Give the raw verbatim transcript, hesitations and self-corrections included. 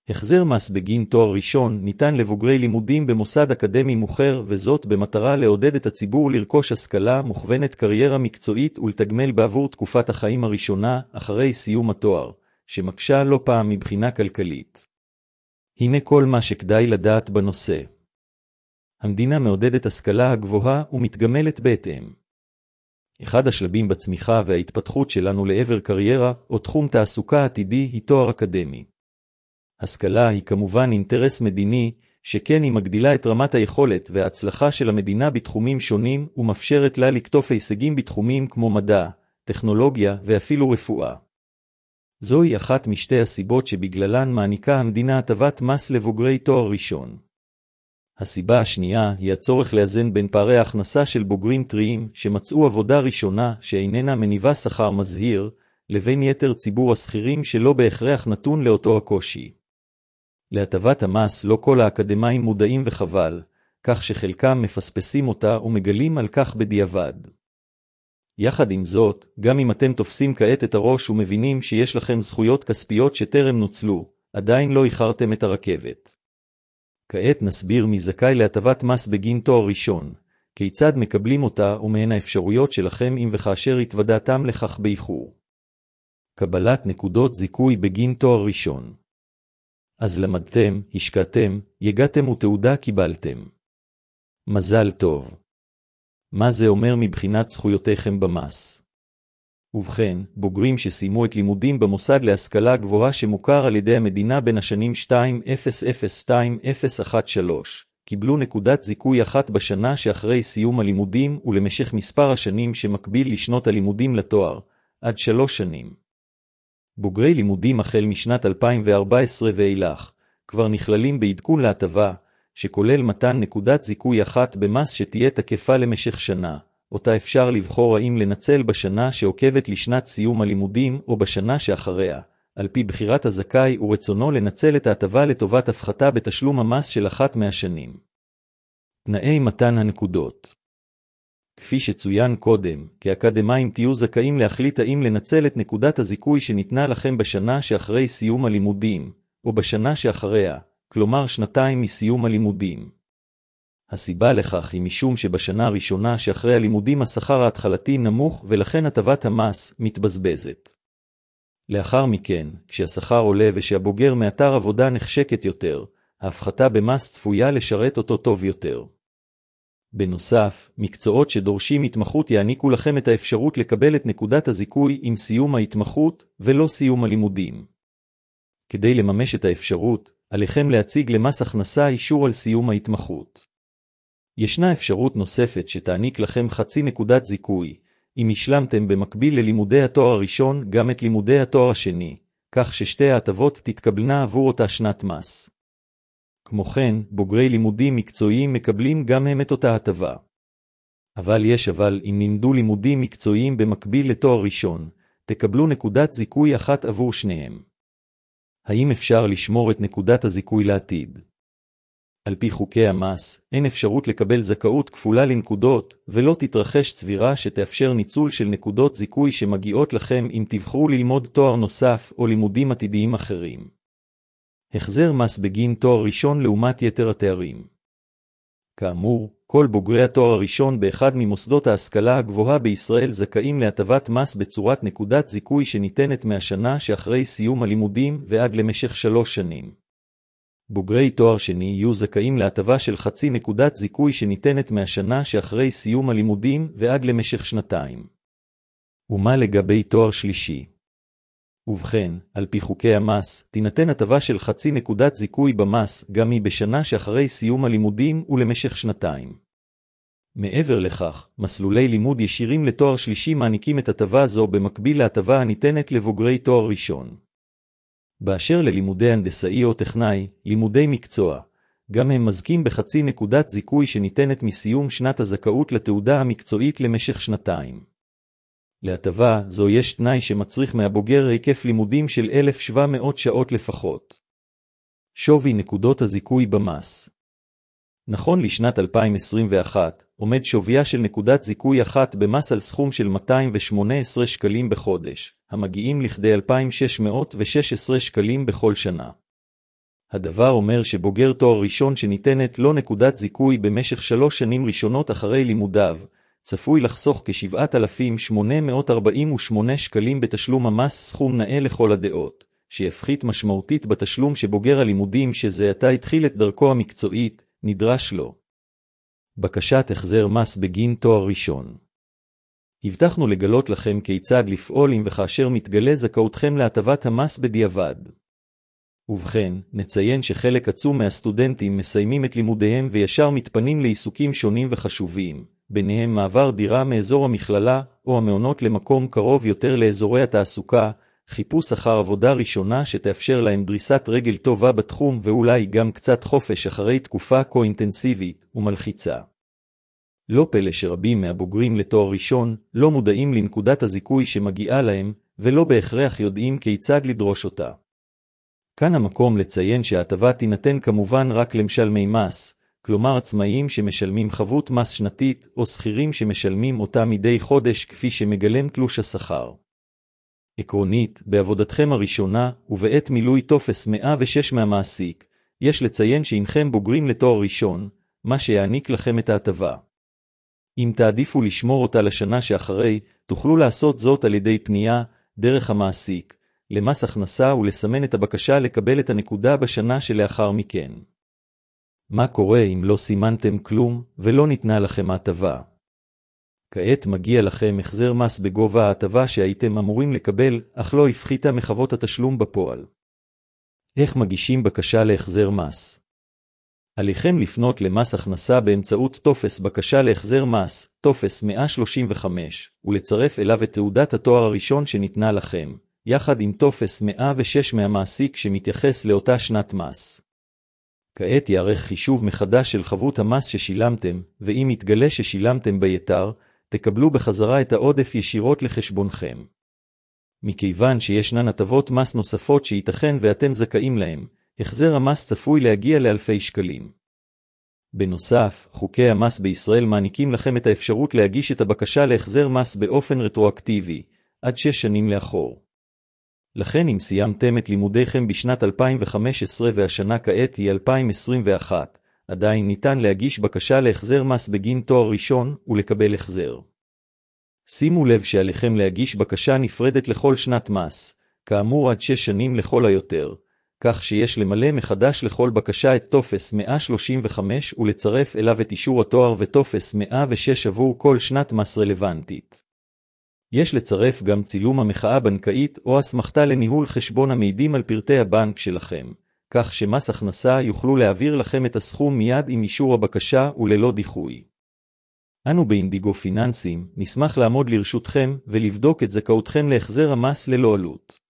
החזר מס בגין תואר ראשון ניתן לבוגרי לימודים במוסד אקדמי מוכר, וזאת במטרה לעודד את הציבור לרכוש השכלה מוכוונת קריירה מקצועית ולתגמל בעבור תקופת החיים הראשונה אחרי סיום התואר, שמקשה לא פעם מבחינה כלכלית. הנה כל מה שכדאי לדעת בנושא. המדינה מעודדת השכלה הגבוהה ומתגמלת בהתאם. אחד השלבים בצמיחה וההתפתחות שלנו לעבר קריירה או תחום תעסוקה עתידי היא תואר אקדמי. השכלה היא כמובן אינטרס מדיני, שכן היא מגדילה את רמת היכולת וההצלחה של המדינה בתחומים שונים ומאפשרת לה לקטוף הישגים בתחומים כמו מדע, טכנולוגיה ואפילו רפואה. זוהי אחת משתי הסיבות שבגללן מעניקה המדינה הטבת מס לבוגרי תואר ראשון. הסיבה השנייה היא הצורך לאזן בין פערי ההכנסה של בוגרים טריים שמצאו עבודה ראשונה שאיננה מניבה שכר מזהיר, לבין יתר ציבור השכירים שלא בהכרח נתון לאותו הקושי. להטבת המס לא כל האקדמאים מודעים וחבל, כך שחלקם מפספסים אותה ומגלים על כך בדיעבד. יחד עם זאת, גם אם אתם תופסים כעת את הראש ומבינים שיש לכם זכויות כספיות שטרם נוצלו, עדיין לא איחרתם את הרכבת. כעת נסביר מי זכאי להטבת מס בגין תואר ראשון, כיצד מקבלים אותה ומהן האפשרויות שלכם אם וכאשר התוודעתם לכך באיחור. קבלת נקודות זיכוי בגין תואר ראשון. אז למדתם, השקעתם, יגעתם ותעודה קיבלתם. מזל טוב. מה זה אומר מבחינת זכויותיכם במס? ובכן, בוגרים שסיימו את לימודים במוסד להשכלה גבוהה שמוכר על ידי המדינה בין השנים שתיים אפס אפס שתיים אפס אחת שלוש, קיבלו נקודת זיכוי אחת בשנה שאחרי סיום הלימודים ולמשך מספר השנים שמקביל לשנות הלימודים לתואר, עד שלוש שנים. בוגרי לימודים החל משנת אלפיים וארבע עשרה ואילך, כבר נכללים בעדכון להטבה, שכולל מתן נקודת זיכוי אחת במס שתהיה תקפה למשך שנה, אותה אפשר לבחור האם לנצל בשנה שעוקבת לשנת סיום הלימודים או בשנה שאחריה, על פי בחירת הזכאי ורצונו לנצל את ההטבה לטובת הפחתה בתשלום המס של אחת מהשנים. תנאי מתן הנקודות. כפי שצוין קודם, כאקדמאים תהיו זכאים להחליט האם לנצל את נקודת הזיכוי שניתנה לכם בשנה שאחרי סיום הלימודים, או בשנה שאחריה, כלומר שנתיים מסיום הלימודים. הסיבה לכך היא משום שבשנה הראשונה שאחרי הלימודים השכר ההתחלתי נמוך ולכן הטבת המס מתבזבזת. לאחר מכן, כשהשכר עולה ושהבוגר מאתר עבודה נחשקת יותר, ההפחתה במס צפויה לשרת אותו טוב יותר. בנוסף, מקצועות שדורשים התמחות יעניקו לכם את האפשרות לקבל את נקודת הזיכוי עם סיום ההתמחות ולא סיום הלימודים. כדי לממש את האפשרות, עליכם להציג למס הכנסה אישור על סיום ההתמחות. ישנה אפשרות נוספת שתעניק לכם חצי נקודת זיכוי, אם השלמתם במקביל ללימודי התואר הראשון גם את לימודי התואר השני, כך ששתי ההטבות תתקבלנה עבור אותה שנת מס. כמו כן, בוגרי לימודים מקצועיים מקבלים גם הם את אותה הטבה. אבל יש אבל אם נלמדו לימודים מקצועיים במקביל לתואר ראשון, תקבלו נקודת זיכוי אחת עבור שניהם. האם אפשר לשמור את נקודת הזיכוי לעתיד? על פי חוקי המס, אין אפשרות לקבל זכאות כפולה לנקודות, ולא תתרחש צבירה שתאפשר ניצול של נקודות זיכוי שמגיעות לכם אם תבחרו ללמוד תואר נוסף או לימודים עתידיים אחרים. החזר מס בגין תואר ראשון לעומת יתר התארים. כאמור, כל בוגרי התואר הראשון באחד ממוסדות ההשכלה הגבוהה בישראל זכאים להטבת מס בצורת נקודת זיכוי שניתנת מהשנה שאחרי סיום הלימודים ועד למשך שלוש שנים. בוגרי תואר שני יהיו זכאים להטבה של חצי נקודת זיכוי שניתנת מהשנה שאחרי סיום הלימודים ועד למשך שנתיים. ומה לגבי תואר שלישי? ובכן, על פי חוקי המס, תינתן הטבה של חצי נקודת זיכוי במס גם היא בשנה שאחרי סיום הלימודים ולמשך שנתיים. מעבר לכך, מסלולי לימוד ישירים לתואר שלישי מעניקים את הטבה זו במקביל להטבה הניתנת לבוגרי תואר ראשון. באשר ללימודי הנדסאי או טכנאי, לימודי מקצוע, גם הם מזכים בחצי נקודת זיכוי שניתנת מסיום שנת הזכאות לתעודה המקצועית למשך שנתיים. להטבה זו יש תנאי שמצריך מהבוגר היקף לימודים של אלף שבע מאות שעות לפחות. שווי נקודות הזיכוי במס. נכון לשנת אלפיים עשרים ואחת, עומד שוויה של נקודת זיכוי אחת במס על סכום של מאתיים ושמונה עשרה שקלים בחודש, המגיעים לכדי אלפיים שש מאות ושש עשרה שקלים בכל שנה. הדבר אומר שבוגר תואר ראשון שניתנת לו נקודת זיכוי במשך שלוש שנים ראשונות אחרי לימודיו, צפוי לחסוך כ-שבעת אלפים שמונה מאות ארבעים ושמונה שקלים בתשלום המס, סכום נאה לכל הדעות, שיפחית משמעותית בתשלום שבוגר הלימודים שזה עתה התחיל את דרכו המקצועית, נדרש לו. בקשת החזר מס בגין תואר ראשון. הבטחנו לגלות לכם כיצד לפעול אם וכאשר מתגלה זכאותכם להטבת המס בדיעבד. ובכן, נציין שחלק עצום מהסטודנטים מסיימים את לימודיהם וישר מתפנים לעיסוקים שונים וחשובים, ביניהם מעבר דירה מאזור המכללה או המעונות למקום קרוב יותר לאזורי התעסוקה, חיפוש אחר עבודה ראשונה שתאפשר להם דריסת רגל טובה בתחום ואולי גם קצת חופש אחרי תקופה כה אינטנסיבית ומלחיצה. לא פלא שרבים מהבוגרים לתואר ראשון לא מודעים לנקודת הזיכוי שמגיעה להם ולא בהכרח יודעים כיצד לדרוש אותה. כאן המקום לציין שההטבה תינתן כמובן רק למשלמי מס, כלומר עצמאיים שמשלמים חבות מס שנתית או שכירים שמשלמים אותה מדי חודש כפי שמגלם תלוש השכר. עקרונית, בעבודתכם הראשונה ובעת מילוי טופס מאה ושש מהמעסיק, יש לציין שאינכם בוגרים לתואר ראשון, מה שיעניק לכם את ההטבה. אם תעדיפו לשמור אותה לשנה שאחרי, תוכלו לעשות זאת על ידי פנייה, דרך המעסיק, למס הכנסה ולסמן את הבקשה לקבל את הנקודה בשנה שלאחר מכן. מה קורה אם לא סימנתם כלום ולא ניתנה לכם ההטבה? כעת מגיע לכם החזר מס בגובה ההטבה שהייתם אמורים לקבל, אך לא הפחיתה מחוות התשלום בפועל. איך מגישים בקשה להחזר מס? עליכם לפנות למס הכנסה באמצעות טופס בקשה להחזר מס, טופס מאה שלושים וחמש, ולצרף אליו את תעודת התואר הראשון שניתנה לכם, יחד עם טופס מאה ושש מהמעסיק שמתייחס לאותה שנת מס. כעת יערך חישוב מחדש של חבות המס ששילמתם, ואם יתגלה ששילמתם ביתר, תקבלו בחזרה את העודף ישירות לחשבונכם. מכיוון שישנן הטבות מס נוספות שייתכן ואתם זכאים להם, החזר המס צפוי להגיע לאלפי שקלים. בנוסף, חוקי המס בישראל מעניקים לכם את האפשרות להגיש את הבקשה להחזר מס באופן רטרואקטיבי, עד שש שנים לאחור. לכן אם סיימתם את לימודיכם בשנת אלפיים וחמש עשרה והשנה כעת היא אלפיים עשרים ואחת, עדיין ניתן להגיש בקשה להחזר מס בגין תואר ראשון ולקבל החזר. שימו לב שעליכם להגיש בקשה נפרדת לכל שנת מס, כאמור עד שש שנים לכל היותר, כך שיש למלא מחדש לכל בקשה את טופס מאה שלושים וחמש ולצרף אליו את אישור התואר וטופס מאה ושש עבור כל שנת מס רלוונטית. יש לצרף גם צילום המחאה בנקאית או אסמכתה לניהול חשבון המעידים על פרטי הבנק שלכם, כך שמס הכנסה יוכלו להעביר לכם את הסכום מיד עם אישור הבקשה וללא דיחוי. אנו באינדיגו פיננסים נשמח לעמוד לרשותכם ולבדוק את זכאותכם להחזר המס ללא עלות.